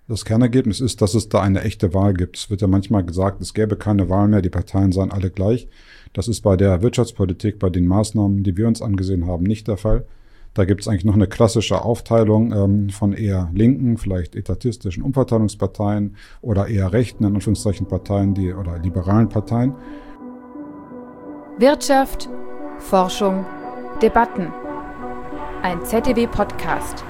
Das Kernergebnis ist, dass es da eine echte Wahl gibt. Es wird ja manchmal gesagt, es gäbe keine Wahl mehr, die Parteien seien alle gleich. Das ist bei der Wirtschaftspolitik, bei den Maßnahmen, die wir uns angesehen haben, nicht der Fall. Da gibt es eigentlich noch eine klassische Aufteilung von eher linken, vielleicht etatistischen Umverteilungsparteien oder eher rechten, in Anführungszeichen, Parteien, oder liberalen Parteien. Wirtschaft, Forschung, Debatten. Ein ZDW-Podcast.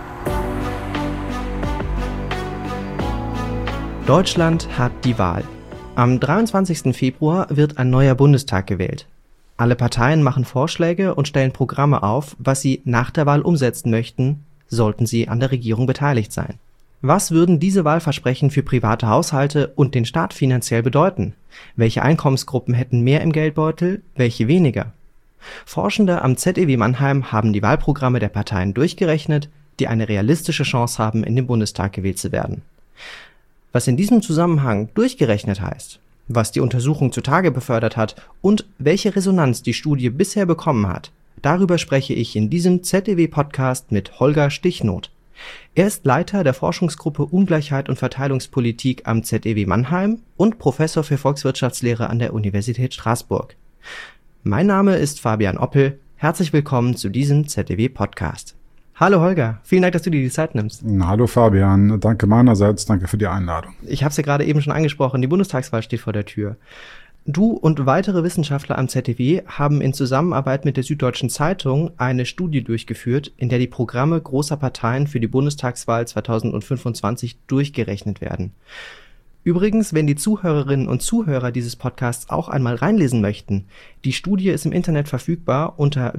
Deutschland hat die Wahl. Am 23. Februar wird ein neuer Bundestag gewählt. Alle Parteien machen Vorschläge und stellen Programme auf, was sie nach der Wahl umsetzen möchten, sollten sie an der Regierung beteiligt sein. Was würden diese Wahlversprechen für private Haushalte und den Staat finanziell bedeuten? Welche Einkommensgruppen hätten mehr im Geldbeutel, welche weniger? Forschende am ZEW Mannheim haben die Wahlprogramme der Parteien durchgerechnet, die eine realistische Chance haben, in den Bundestag gewählt zu werden. Was in diesem Zusammenhang durchgerechnet heißt, was die Untersuchung zutage befördert hat und welche Resonanz die Studie bisher bekommen hat, darüber spreche ich in diesem ZDW-Podcast mit Holger Stichnoth. Er ist Leiter der Forschungsgruppe Ungleichheit und Verteilungspolitik am ZEW Mannheim und Professor für Volkswirtschaftslehre an der Universität Straßburg. Mein Name ist Fabian Oppel. Herzlich willkommen zu diesem ZDW-Podcast. Hallo Holger, vielen Dank, dass du dir die Zeit nimmst. Hallo Fabian, danke meinerseits, danke für die Einladung. Ich habe es ja gerade eben schon angesprochen, die Bundestagswahl steht vor der Tür. Du und weitere Wissenschaftler am ZDW haben in Zusammenarbeit mit der Süddeutschen Zeitung eine Studie durchgeführt, in der die Programme großer Parteien für die Bundestagswahl 2025 durchgerechnet werden. Übrigens, wenn die Zuhörerinnen und Zuhörer dieses Podcasts auch einmal reinlesen möchten, die Studie ist im Internet verfügbar unter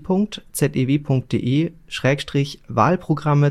www.zew.de/Wahlprogramme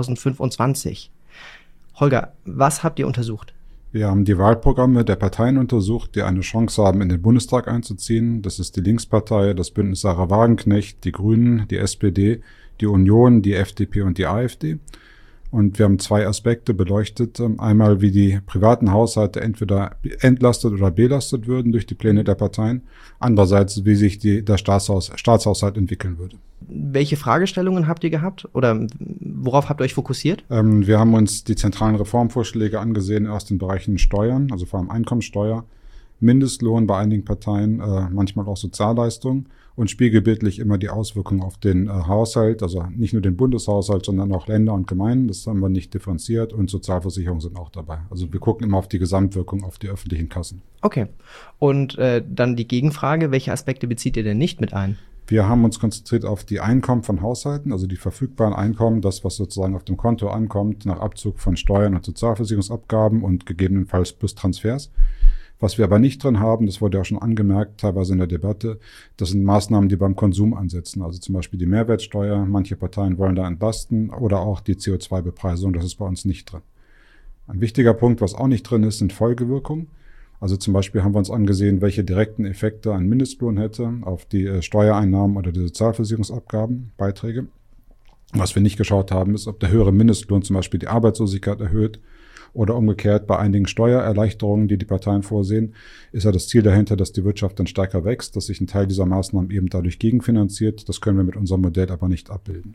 2025. Holger, was habt ihr untersucht? Wir haben die Wahlprogramme der Parteien untersucht, die eine Chance haben, in den Bundestag einzuziehen. Das ist die Linkspartei, das Bündnis Sarah Wagenknecht, die Grünen, die SPD, die Union, die FDP und die AfD. Und wir haben zwei Aspekte beleuchtet. Einmal, wie die privaten Haushalte entweder entlastet oder belastet würden durch die Pläne der Parteien. Andererseits, wie sich der Staatshaushalt entwickeln würde. Welche Fragestellungen habt ihr gehabt oder worauf habt ihr euch fokussiert? Wir haben uns die zentralen Reformvorschläge angesehen aus den Bereichen Steuern, also vor allem Einkommensteuer, Mindestlohn bei einigen Parteien, manchmal auch Sozialleistungen und spiegelbildlich immer die Auswirkungen auf den Haushalt, also nicht nur den Bundeshaushalt, sondern auch Länder und Gemeinden. Das haben wir nicht differenziert und Sozialversicherungen sind auch dabei. Also wir gucken immer auf die Gesamtwirkung auf die öffentlichen Kassen. Okay. Und dann die Gegenfrage, welche Aspekte bezieht ihr denn nicht mit ein? Wir haben uns konzentriert auf die Einkommen von Haushalten, also die verfügbaren Einkommen, das, was sozusagen auf dem Konto ankommt, nach Abzug von Steuern und Sozialversicherungsabgaben und gegebenenfalls plus Transfers. Was wir aber nicht drin haben, das wurde ja auch schon angemerkt, teilweise in der Debatte, das sind Maßnahmen, die beim Konsum ansetzen. Also zum Beispiel die Mehrwertsteuer, manche Parteien wollen da entlasten oder auch die CO2-Bepreisung, das ist bei uns nicht drin. Ein wichtiger Punkt, was auch nicht drin ist, sind Folgewirkungen. Also zum Beispiel haben wir uns angesehen, welche direkten Effekte ein Mindestlohn hätte auf die Steuereinnahmen oder die Sozialversicherungsabgaben, Beiträge. Was wir nicht geschaut haben, ist, ob der höhere Mindestlohn zum Beispiel die Arbeitslosigkeit erhöht. Oder umgekehrt, bei einigen Steuererleichterungen, die die Parteien vorsehen, ist ja das Ziel dahinter, dass die Wirtschaft dann stärker wächst, dass sich ein Teil dieser Maßnahmen eben dadurch gegenfinanziert. Das können wir mit unserem Modell aber nicht abbilden.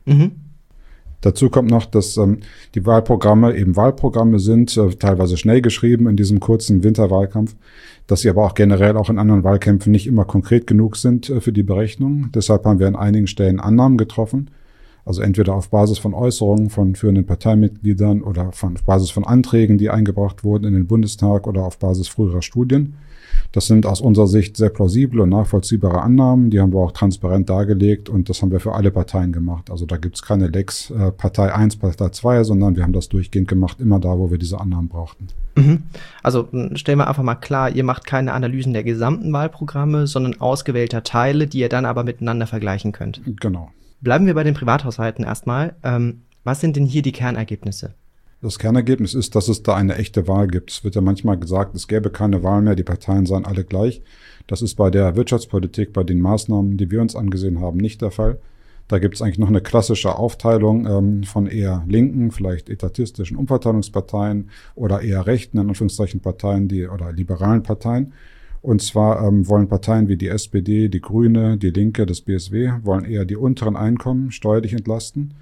Dazu kommt noch, dass die Wahlprogramme eben Wahlprogramme sind, teilweise schnell geschrieben in diesem kurzen Winterwahlkampf, dass sie aber auch generell auch in anderen Wahlkämpfen nicht immer konkret genug sind für die Berechnung. Deshalb haben wir an einigen Stellen Annahmen getroffen. Also entweder auf Basis von Äußerungen von führenden Parteimitgliedern oder auf Basis von Anträgen, die eingebracht wurden in den Bundestag oder auf Basis früherer Studien. Das sind aus unserer Sicht sehr plausible und nachvollziehbare Annahmen. Die haben wir auch transparent dargelegt und das haben wir für alle Parteien gemacht. Also da gibt's keine Lecks Partei 1, Partei 2, sondern wir haben das durchgehend gemacht, immer da, wo wir diese Annahmen brauchten. Also stellen wir einfach mal klar, ihr macht keine Analysen der gesamten Wahlprogramme, sondern ausgewählter Teile, die ihr dann aber miteinander vergleichen könnt. Genau. Bleiben wir bei den Privathaushalten erstmal. Was sind denn hier die Kernergebnisse? Das Kernergebnis ist, dass es da eine echte Wahl gibt. Es wird ja manchmal gesagt, es gäbe keine Wahl mehr, die Parteien seien alle gleich. Das ist bei der Wirtschaftspolitik, bei den Maßnahmen, die wir uns angesehen haben, nicht der Fall. Da gibt es eigentlich noch eine klassische Aufteilung von eher linken, vielleicht etatistischen Umverteilungsparteien oder eher rechten, in Anführungszeichen Parteien, oder liberalen Parteien. Und zwar wollen Parteien wie die SPD, die Grüne, die Linke, das BSW, wollen eher die unteren Einkommen steuerlich entlasten.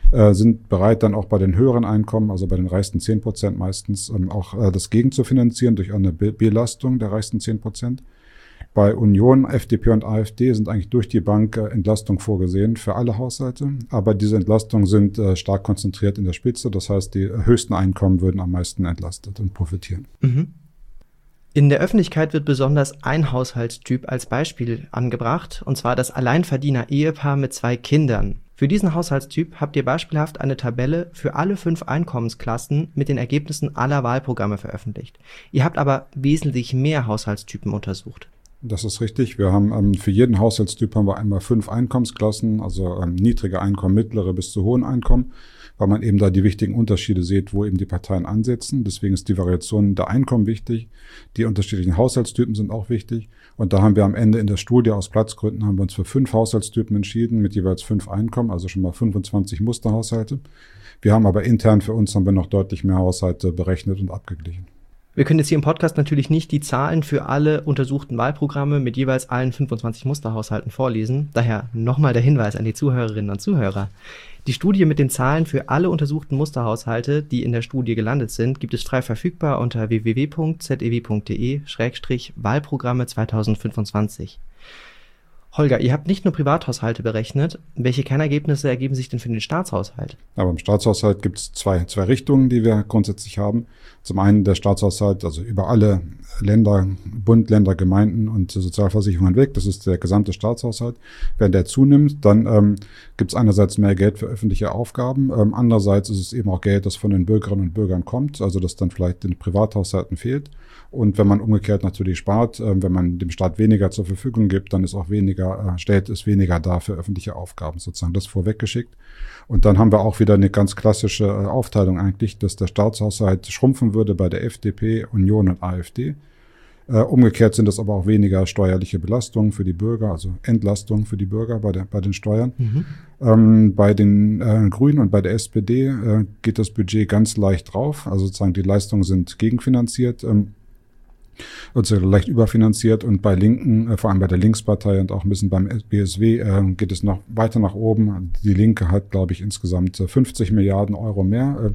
sind bereit, dann auch bei den höheren Einkommen, also bei den reichsten 10% meistens, auch das gegen zu finanzieren durch eine Belastung der reichsten 10%. Bei Union, FDP und AfD sind eigentlich durch die Bank Entlastungen vorgesehen für alle Haushalte. Aber diese Entlastungen sind stark konzentriert in der Spitze. Das heißt, die höchsten Einkommen würden am meisten entlastet und profitieren. Mhm. In der Öffentlichkeit wird besonders ein Haushaltstyp als Beispiel angebracht, und zwar das Alleinverdiener-Ehepaar mit 2 Kindern. Für diesen Haushaltstyp habt ihr beispielhaft eine Tabelle für alle 5 Einkommensklassen mit den Ergebnissen aller Wahlprogramme veröffentlicht. Ihr habt aber wesentlich mehr Haushaltstypen untersucht. Das ist richtig. Wir haben für jeden Haushaltstyp haben wir einmal 5 Einkommensklassen, also niedrige Einkommen, mittlere bis zu hohen Einkommen, weil man eben da die wichtigen Unterschiede sieht, wo eben die Parteien ansetzen. Deswegen ist die Variation der Einkommen wichtig. Die unterschiedlichen Haushaltstypen sind auch wichtig. Und da haben wir am Ende in der Studie aus Platzgründen haben wir uns für 5 Haushaltstypen entschieden mit jeweils 5 Einkommen, also schon mal 25 Musterhaushalte. Wir haben aber intern für uns haben wir noch deutlich mehr Haushalte berechnet und abgeglichen. Wir können jetzt hier im Podcast natürlich nicht die Zahlen für alle untersuchten Wahlprogramme mit jeweils allen 25 Musterhaushalten vorlesen. Daher nochmal der Hinweis an die Zuhörerinnen und Zuhörer. Die Studie mit den Zahlen für alle untersuchten Musterhaushalte, die in der Studie gelandet sind, gibt es frei verfügbar unter www.zew.de/Wahlprogramme 2025. Holger, ihr habt nicht nur Privathaushalte berechnet. Welche Kernergebnisse ergeben sich denn für den Staatshaushalt? Aber im Staatshaushalt gibt es zwei Richtungen, die wir grundsätzlich haben. Zum einen der Staatshaushalt, also über alle Länder, Bund, Länder, Gemeinden und Sozialversicherungen weg. Das ist der gesamte Staatshaushalt. Wenn der zunimmt, dann gibt es einerseits mehr Geld für öffentliche Aufgaben. Andererseits ist es eben auch Geld, das von den Bürgerinnen und Bürgern kommt, also das dann vielleicht in Privathaushalten fehlt. Und wenn man umgekehrt natürlich spart, wenn man dem Staat weniger zur Verfügung gibt, dann ist auch stellt es weniger da für öffentliche Aufgaben, sozusagen das vorweggeschickt. Und dann haben wir auch wieder eine ganz klassische Aufteilung eigentlich, dass der Staatshaushalt schrumpfen würde bei der FDP, Union und AfD. Umgekehrt sind es aber auch weniger steuerliche Belastungen für die Bürger, also Entlastungen für die Bürger bei den Steuern. Bei den Grünen und bei der SPD geht das Budget ganz leicht drauf, also sozusagen die Leistungen sind gegenfinanziert. Also leicht überfinanziert und bei Linken, vor allem bei der Linkspartei und auch ein bisschen beim BSW, geht es noch weiter nach oben. Die Linke hat, glaube ich, insgesamt 50 Milliarden Euro mehr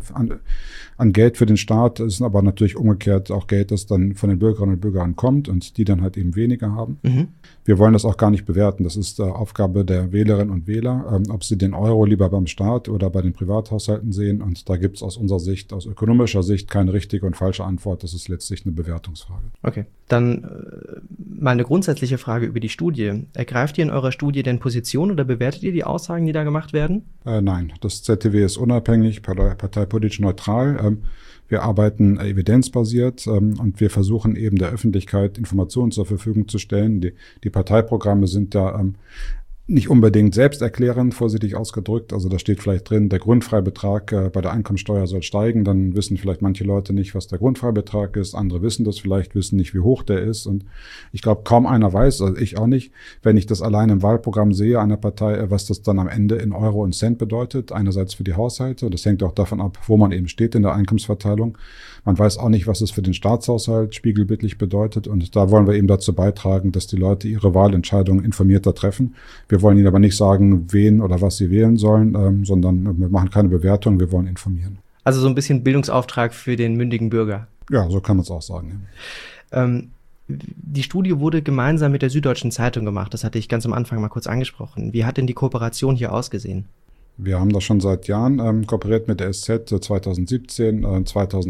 an Geld für den Staat. Das ist aber natürlich umgekehrt auch Geld, das dann von den Bürgerinnen und Bürgern kommt und die dann halt eben weniger haben. Wir wollen das auch gar nicht bewerten. Das ist Aufgabe der Wählerinnen und Wähler, ob sie den Euro lieber beim Staat oder bei den Privathaushalten sehen. Und da gibt es aus unserer Sicht, aus ökonomischer Sicht, keine richtige und falsche Antwort. Das ist letztlich eine Bewertungsfrage. Okay, dann mal eine grundsätzliche Frage über die Studie. Ergreift ihr in eurer Studie denn Position oder bewertet ihr die Aussagen, die da gemacht werden? Nein, das ZTW ist unabhängig, parteipolitisch neutral. Wir arbeiten evidenzbasiert und wir versuchen eben der Öffentlichkeit Informationen zur Verfügung zu stellen. Die Parteiprogramme sind ja nicht unbedingt selbsterklärend, vorsichtig ausgedrückt. Also da steht vielleicht drin, der Grundfreibetrag bei der Einkommensteuer soll steigen. Dann wissen vielleicht manche Leute nicht, was der Grundfreibetrag ist. Andere wissen das vielleicht, wissen nicht, wie hoch der ist. Und ich glaube, kaum einer weiß, also ich auch nicht, wenn ich das allein im Wahlprogramm sehe einer Partei, was das dann am Ende in Euro und Cent bedeutet. Einerseits für die Haushalte. Das hängt auch davon ab, wo man eben steht in der Einkommensverteilung. Man weiß auch nicht, was es für den Staatshaushalt spiegelbildlich bedeutet. Und da wollen wir eben dazu beitragen, dass die Leute ihre Wahlentscheidungen informierter treffen. Wir wollen ihnen aber nicht sagen, wen oder was sie wählen sollen, sondern wir machen keine Bewertung, wir wollen informieren. Also so ein bisschen Bildungsauftrag für den mündigen Bürger. Ja, so kann man es auch sagen. Ja. Die Studie wurde gemeinsam mit der Süddeutschen Zeitung gemacht. Das hatte ich ganz am Anfang mal kurz angesprochen. Wie hat denn die Kooperation hier ausgesehen? Wir haben das schon seit Jahren kooperiert mit der SZ 2017,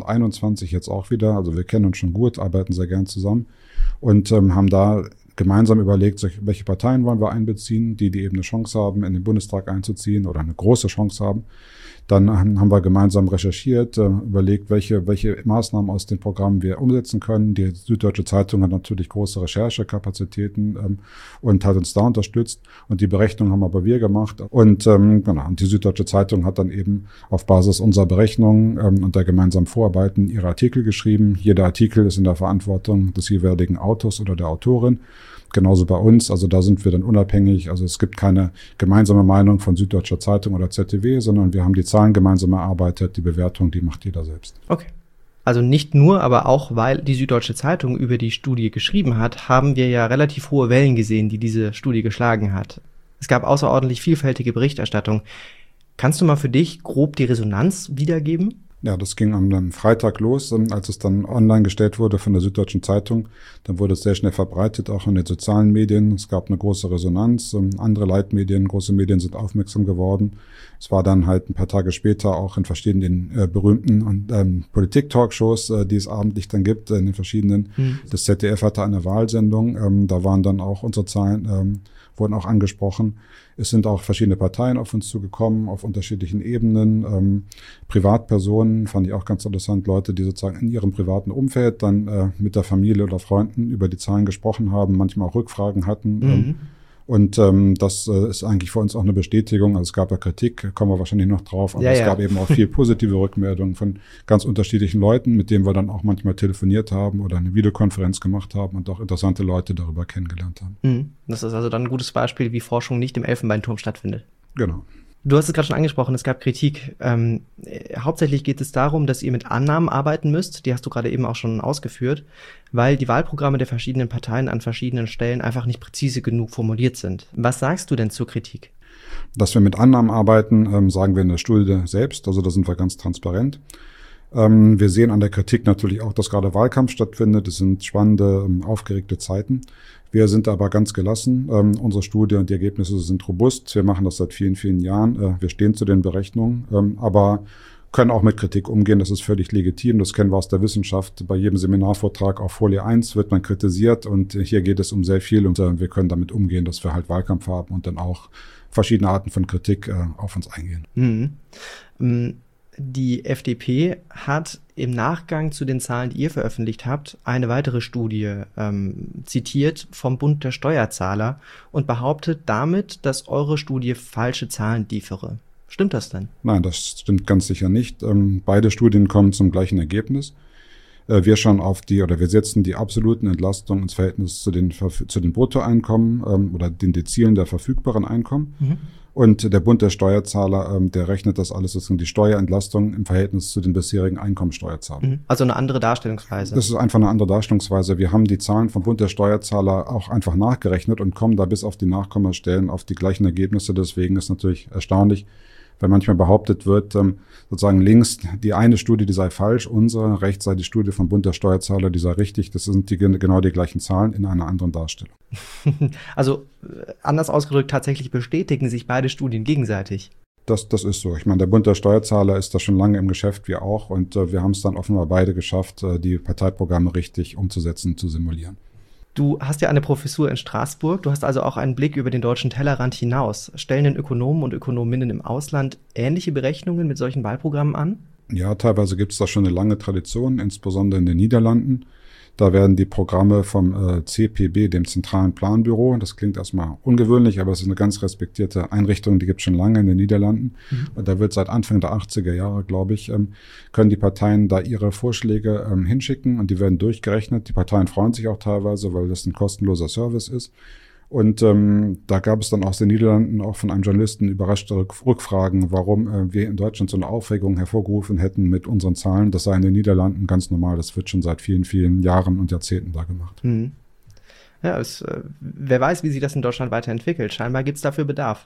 2021 jetzt auch wieder. Also wir kennen uns schon gut, arbeiten sehr gern zusammen und haben da gemeinsam überlegt, welche Parteien wollen wir einbeziehen, die eben eine Chance haben, in den Bundestag einzuziehen oder eine große Chance haben. Dann haben wir gemeinsam recherchiert, überlegt, welche Maßnahmen aus den Programmen wir umsetzen können. Die Süddeutsche Zeitung hat natürlich große Recherchekapazitäten und hat uns da unterstützt. Und die Berechnung haben aber wir gemacht. Und und die Süddeutsche Zeitung hat dann eben auf Basis unserer Berechnungen und der gemeinsamen Vorarbeiten ihre Artikel geschrieben. Jeder Artikel ist in der Verantwortung des jeweiligen Autors oder der Autorin. Genauso bei uns, also da sind wir dann unabhängig. Also es gibt keine gemeinsame Meinung von Süddeutscher Zeitung oder ZDW, sondern wir haben die Zahlen gemeinsam erarbeitet. Die Bewertung, die macht jeder selbst. Okay. Also nicht nur, aber auch, weil die Süddeutsche Zeitung über die Studie geschrieben hat, haben wir ja relativ hohe Wellen gesehen, die diese Studie geschlagen hat. Es gab außerordentlich vielfältige Berichterstattung. Kannst du mal für dich grob die Resonanz wiedergeben? Ja, das ging am Freitag los, als es dann online gestellt wurde von der Süddeutschen Zeitung. Dann wurde es sehr schnell verbreitet, auch in den sozialen Medien. Es gab eine große Resonanz. Andere Leitmedien, große Medien sind aufmerksam geworden. Es war dann halt ein paar Tage später auch in verschiedenen berühmten Politik-Talkshows, die es abendlich dann gibt, in den verschiedenen. Das ZDF hatte eine Wahlsendung. Da waren dann auch unsere Zahlen, wurden auch angesprochen. Es sind auch verschiedene Parteien auf uns zugekommen, auf unterschiedlichen Ebenen. Privatpersonen fand ich auch ganz interessant, Leute, die sozusagen in ihrem privaten Umfeld dann mit der Familie oder Freunden über die Zahlen gesprochen haben, manchmal auch Rückfragen hatten. Und das ist eigentlich für uns auch eine Bestätigung. Also es gab ja Kritik, kommen wir wahrscheinlich noch drauf, aber es gab eben auch viel positive Rückmeldungen von ganz unterschiedlichen Leuten, mit denen wir dann auch manchmal telefoniert haben oder eine Videokonferenz gemacht haben und auch interessante Leute darüber kennengelernt haben. Das ist also dann ein gutes Beispiel, wie Forschung nicht im Elfenbeinturm stattfindet. Genau. Du hast es gerade schon angesprochen, es gab Kritik. Hauptsächlich geht es darum, dass ihr mit Annahmen arbeiten müsst, die hast du gerade eben auch schon ausgeführt, weil die Wahlprogramme der verschiedenen Parteien an verschiedenen Stellen einfach nicht präzise genug formuliert sind. Was sagst du denn zur Kritik? Dass wir mit Annahmen arbeiten, sagen wir in der Studie selbst, also da sind wir ganz transparent. Wir sehen an der Kritik natürlich auch, dass gerade Wahlkampf stattfindet. Es sind spannende, aufgeregte Zeiten. Wir sind aber ganz gelassen. Unsere Studie und die Ergebnisse sind robust. Wir machen das seit vielen, vielen Jahren. Wir stehen zu den Berechnungen, aber können auch mit Kritik umgehen. Das ist völlig legitim. Das kennen wir aus der Wissenschaft. Bei jedem Seminarvortrag auf Folie 1 wird man kritisiert und hier geht es um sehr viel und wir können damit umgehen, dass wir halt Wahlkampf haben und dann auch verschiedene Arten von Kritik auf uns eingehen. Die FDP hat im Nachgang zu den Zahlen, die ihr veröffentlicht habt, eine weitere Studie zitiert vom Bund der Steuerzahler und behauptet damit, dass eure Studie falsche Zahlen liefere. Stimmt das denn? Nein, das stimmt ganz sicher nicht. Beide Studien kommen zum gleichen Ergebnis. Wir setzen die absoluten Entlastungen ins Verhältnis zu den Bruttoeinkommen oder den Dezilen der verfügbaren Einkommen. Und der Bund der Steuerzahler, der rechnet das alles, sozusagen die Steuerentlastung im Verhältnis zu den bisherigen Einkommensteuerzahlern. Also eine andere Darstellungsweise. Das ist einfach eine andere Darstellungsweise. Wir haben die Zahlen vom Bund der Steuerzahler auch einfach nachgerechnet und kommen da bis auf die Nachkommastellen auf die gleichen Ergebnisse. Deswegen ist natürlich erstaunlich, weil manchmal behauptet wird, sozusagen links die eine Studie, die sei falsch, unsere, rechts sei die Studie vom Bund der Steuerzahler, die sei richtig. Das sind genau die gleichen Zahlen in einer anderen Darstellung. Also anders ausgedrückt, tatsächlich bestätigen sich beide Studien gegenseitig. Das ist so. Ich meine, der Bund der Steuerzahler ist da schon lange im Geschäft, wir auch. Und wir haben es dann offenbar beide geschafft, die Parteiprogramme richtig umzusetzen, zu simulieren. Du hast ja eine Professur in Straßburg, du hast also auch einen Blick über den deutschen Tellerrand hinaus. Stellen denn Ökonomen und Ökonominnen im Ausland ähnliche Berechnungen mit solchen Wahlprogrammen an? Ja, teilweise gibt es da schon eine lange Tradition, insbesondere in den Niederlanden. Da werden die Programme vom CPB, dem Zentralen Planbüro, das klingt erstmal ungewöhnlich, aber es ist eine ganz respektierte Einrichtung, die gibt es schon lange in den Niederlanden. Und da wird seit Anfang der 80er Jahre, glaube ich, können die Parteien da ihre Vorschläge hinschicken und die werden durchgerechnet. Die Parteien freuen sich auch teilweise, weil das ein kostenloser Service ist. Und da gab es dann aus den Niederlanden auch von einem Journalisten überraschte Rückfragen, warum wir in Deutschland so eine Aufregung hervorgerufen hätten mit unseren Zahlen. Das sei in den Niederlanden ganz normal. Das wird schon seit vielen, vielen Jahren und Jahrzehnten da gemacht. Ja, wer weiß, wie sich das in Deutschland weiterentwickelt. Scheinbar gibt es dafür Bedarf.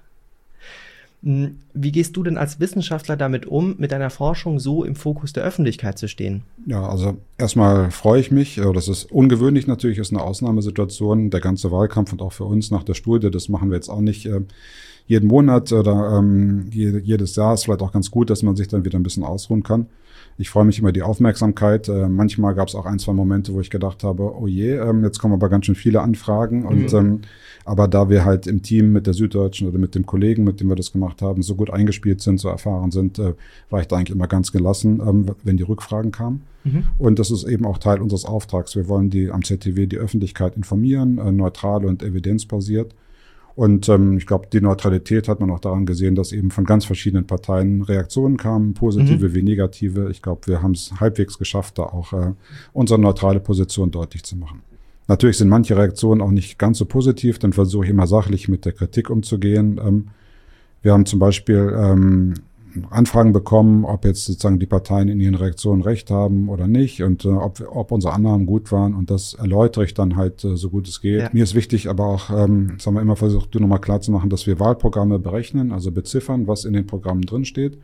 Wie gehst du denn als Wissenschaftler damit um, mit deiner Forschung so im Fokus der Öffentlichkeit zu stehen? Ja, also erstmal freue ich mich. Das ist ungewöhnlich natürlich, ist eine Ausnahmesituation. Der ganze Wahlkampf und auch für uns nach der Studie, das machen wir jetzt auch nicht jeden Monat oder jedes Jahr. Ist vielleicht auch ganz gut, dass man sich dann wieder ein bisschen ausruhen kann. Ich freue mich über die Aufmerksamkeit. Manchmal gab es auch ein, zwei Momente, wo ich gedacht habe, oh je, jetzt kommen aber ganz schön viele Anfragen. Und aber da wir halt im Team mit der Süddeutschen oder mit dem Kollegen, mit dem wir das gemacht haben, so gut eingespielt sind, so erfahren sind, war ich da eigentlich immer ganz gelassen, wenn die Rückfragen kamen. Und das ist eben auch Teil unseres Auftrags. Wir wollen am ZTW die Öffentlichkeit informieren, neutral und evidenzbasiert. Und ich glaube, die Neutralität hat man auch daran gesehen, dass eben von ganz verschiedenen Parteien Reaktionen kamen, positive wie negative. Ich glaube, wir haben es halbwegs geschafft, da auch unsere neutrale Position deutlich zu machen. Natürlich sind manche Reaktionen auch nicht ganz so positiv, dann versuche ich immer sachlich mit der Kritik umzugehen. Wir haben zum Beispiel Anfragen bekommen, ob jetzt sozusagen die Parteien in ihren Reaktionen recht haben oder nicht und ob unsere Annahmen gut waren. Und das erläutere ich dann halt so gut es geht. Ja. Mir ist wichtig, aber auch, das haben wir immer versucht, nochmal klar zu machen, dass wir Wahlprogramme berechnen, also beziffern, was in den Programmen drin steht.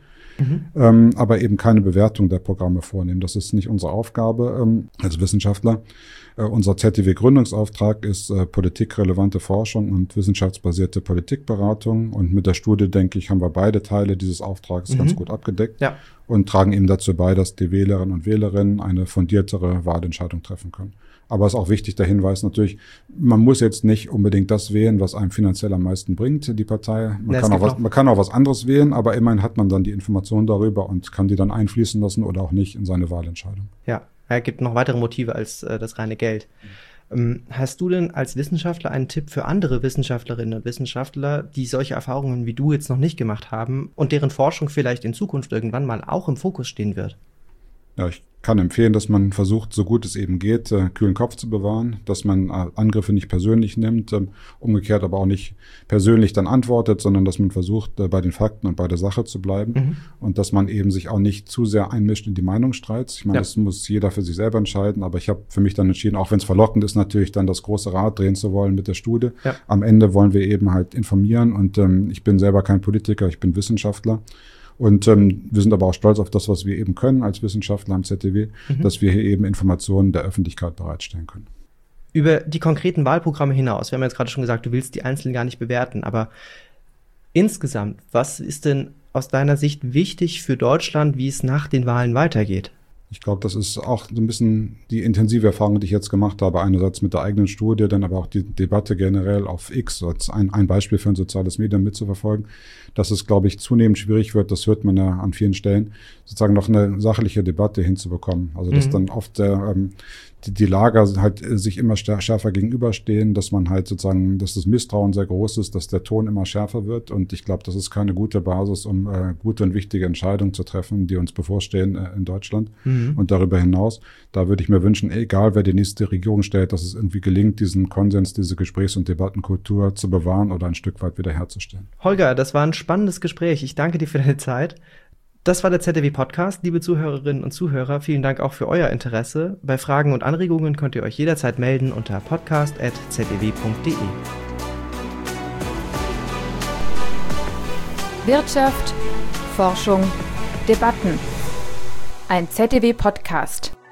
Aber eben keine Bewertung der Programme vornehmen. Das ist nicht unsere Aufgabe als Wissenschaftler. Unser ZDW-Gründungsauftrag ist politikrelevante Forschung und wissenschaftsbasierte Politikberatung. Und mit der Studie, denke ich, haben wir beide Teile dieses Auftrags ganz gut abgedeckt und tragen eben dazu bei, dass die Wählerinnen und Wählerinnen eine fundiertere Wahlentscheidung treffen können. Aber es ist auch wichtig, der Hinweis natürlich, man muss jetzt nicht unbedingt das wählen, was einem finanziell am meisten bringt, die Partei. Man kann auch was anderes wählen, aber immerhin hat man dann die Informationen darüber und kann die dann einfließen lassen oder auch nicht in seine Wahlentscheidung. Ja, es gibt noch weitere Motive als das reine Geld. Hast du denn als Wissenschaftler einen Tipp für andere Wissenschaftlerinnen und Wissenschaftler, die solche Erfahrungen wie du jetzt noch nicht gemacht haben und deren Forschung vielleicht in Zukunft irgendwann mal auch im Fokus stehen wird? Ja, ich kann empfehlen, dass man versucht, so gut es eben geht, kühlen Kopf zu bewahren, dass man Angriffe nicht persönlich nimmt, umgekehrt aber auch nicht persönlich dann antwortet, sondern dass man versucht, bei den Fakten und bei der Sache zu bleiben und dass man eben sich auch nicht zu sehr einmischt in die Meinungsstreits. Ich meine, das muss jeder für sich selber entscheiden, aber ich habe für mich dann entschieden, auch wenn es verlockend ist, natürlich dann das große Rad drehen zu wollen mit der Studie. Ja. Am Ende wollen wir eben halt informieren und ich bin selber kein Politiker, ich bin Wissenschaftler. Und wir sind aber auch stolz auf das, was wir eben können als Wissenschaftler am ZDW, dass wir hier eben Informationen der Öffentlichkeit bereitstellen können. Über die konkreten Wahlprogramme hinaus, wir haben jetzt gerade schon gesagt, du willst die einzelnen gar nicht bewerten, aber insgesamt, was ist denn aus deiner Sicht wichtig für Deutschland, wie es nach den Wahlen weitergeht? Ich glaube, das ist auch so ein bisschen die intensive Erfahrung, die ich jetzt gemacht habe. Einerseits mit der eigenen Studie, dann aber auch die Debatte generell auf X, als ein Beispiel für ein soziales Medium mitzuverfolgen, dass es, glaube ich, zunehmend schwierig wird, das hört man ja an vielen Stellen, sozusagen noch eine sachliche Debatte hinzubekommen. Also dass dann oft die Lager halt sich immer schärfer gegenüberstehen, dass man halt sozusagen, dass das Misstrauen sehr groß ist, dass der Ton immer schärfer wird. Und ich glaube, das ist keine gute Basis, um gute und wichtige Entscheidungen zu treffen, die uns bevorstehen in Deutschland. Und darüber hinaus, da würde ich mir wünschen, egal wer die nächste Regierung stellt, dass es irgendwie gelingt, diesen Konsens, diese Gesprächs- und Debattenkultur zu bewahren oder ein Stück weit wiederherzustellen. Holger, das war ein spannendes Gespräch. Ich danke dir für deine Zeit. Das war der ZDW-Podcast. Liebe Zuhörerinnen und Zuhörer, vielen Dank auch für euer Interesse. Bei Fragen und Anregungen könnt ihr euch jederzeit melden unter podcast@zdw.de. Wirtschaft, Forschung, Debatten. Ein ZDW-Podcast.